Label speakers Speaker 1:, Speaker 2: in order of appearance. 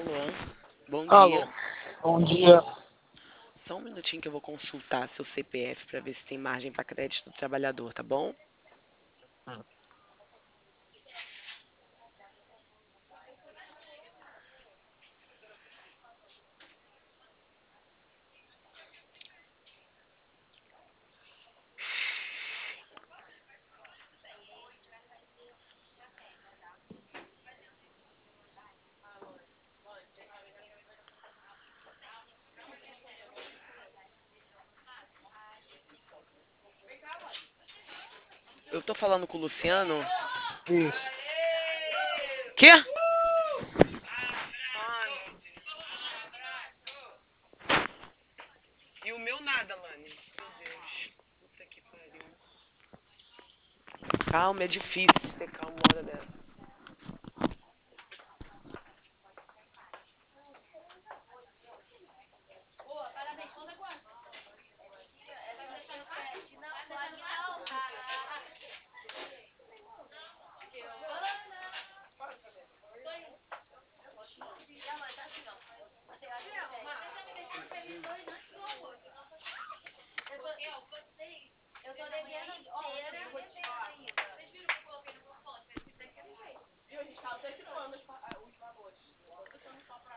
Speaker 1: Alô, bom
Speaker 2: Alô,
Speaker 1: dia.
Speaker 2: bom dia.
Speaker 1: Só um minutinho que eu vou consultar seu CPF para ver se tem margem para crédito do trabalhador, tá bom? Eu tô falando com o Luciano.
Speaker 2: Isso.
Speaker 1: Quê? E o meu nada, Lani. Meu Deus. Puta que pariu. Calma, é difícil ter calma uma hora dessa.